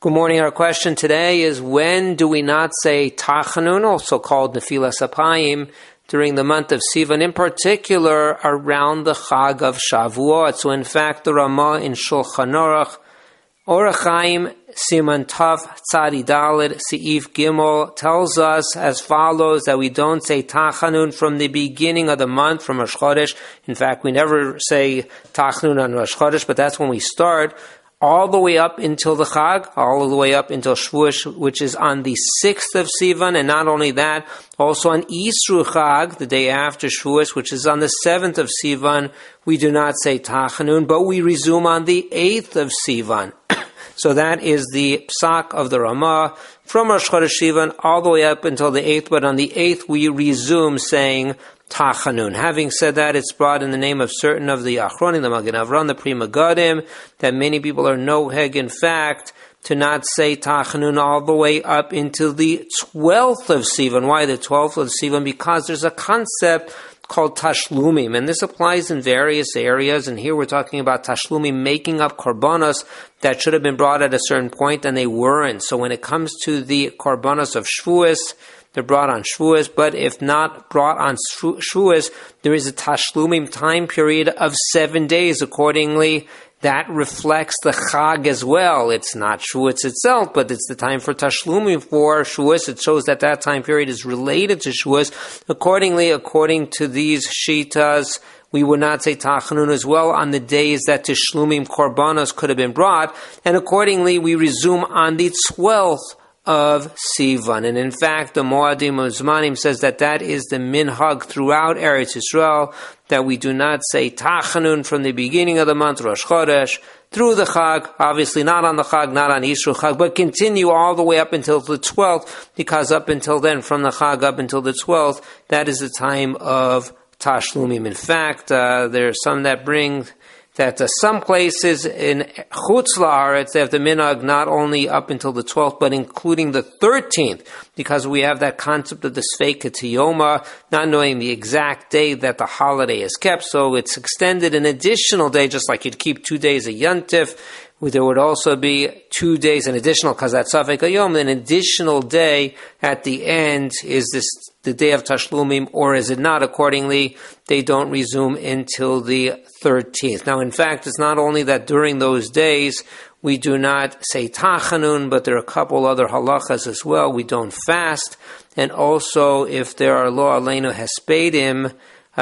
Good morning. Our question today is, when do we not say Tachanun, also called Nefilas Apayim, during the month of Sivan, in particular around the Chag of Shavuot? So in fact, the Ramah in Shulchan Aruch, Orach Chaim, Siman Tav, Tzadi Daled, Seif Gimel, tells us as follows, that we don't say Tachanun from the beginning of the month, from Rosh Chodesh. In fact, we never say Tachanun on Rosh Chodesh, but that's when we start, all the way up until the Chag, all the way up until Shavuot, which is on the 6th of Sivan, and not only that, also on Yisru Chag, the day after Shavuot, which is on the 7th of Sivan, we do not say Tachanun, but we resume on the 8th of Sivan. So that is the psak of the Ramah, from Rosh Chodesh Sivan all the way up until the 8th, but on the 8th we resume saying Tachanun. Having said that, it's brought in the name of certain of the Achronim, the Magen Avram, the Pri Megadim, that many people are noheg, in fact, to not say Tachanun all the way up until the 12th of Sivan. Why the 12th of Sivan? Because there's a concept called Tashlumim, and this applies in various areas, and here we're talking about Tashlumim, making up korbanos that should have been brought at a certain point, and they weren't. So when it comes to the korbanos of Shavuos, they're brought on Shavuos, but if not brought on Shavuos, there is a Tashlumim time period of 7 days. Accordingly, that reflects the Chag as well. It's not Shavuos itself, but it's the time for Tashlumim for Shavuos. It shows that that time period is related to Shavuos. Accordingly, according to these Shitas, we would not say Tachanun as well on the days that Tashlumim Korbanos could have been brought, and accordingly, we resume on the 12th of Sivan. And in fact, the Moadim Uzmanim says that that is the minhag throughout Eretz Yisrael, that we do not say Tachanun from the beginning of the month, Rosh Chodesh, through the Chag, obviously not on the Chag, not on Yisru Chag, but continue all the way up until the 12th, because up until then, from the Chag up until the 12th, that is the time of Tashlumim. In fact, there are some that bring that some places in Chutz La'aretz, they have the minhag not only up until the 12th, but including the 13th, because we have that concept of the Sfeika Tiyoma, not knowing the exact day that the holiday is kept, so it's extended an additional day, just like you'd keep 2 days of Yontif. There would also be 2 days, an additional, because that's Safek Hayom, an additional day at the end. Is this the day of Tashlumim, or is it not? Accordingly, they don't resume until the 13th. Now, in fact, it's not only that during those days we do not say Tachanun, but there are a couple other halachas as well. We don't fast, and also if there are lo aleinu hespedim,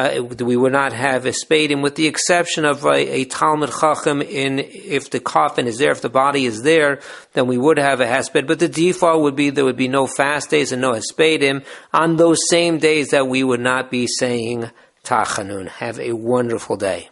we would not have a spadim, with the exception of a Talmud Chacham. If the coffin is there, if the body is there, then we would have a hesped. But the default would be there would be no fast days and no hespedim on those same days that we would not be saying Tachanun. Have a wonderful day.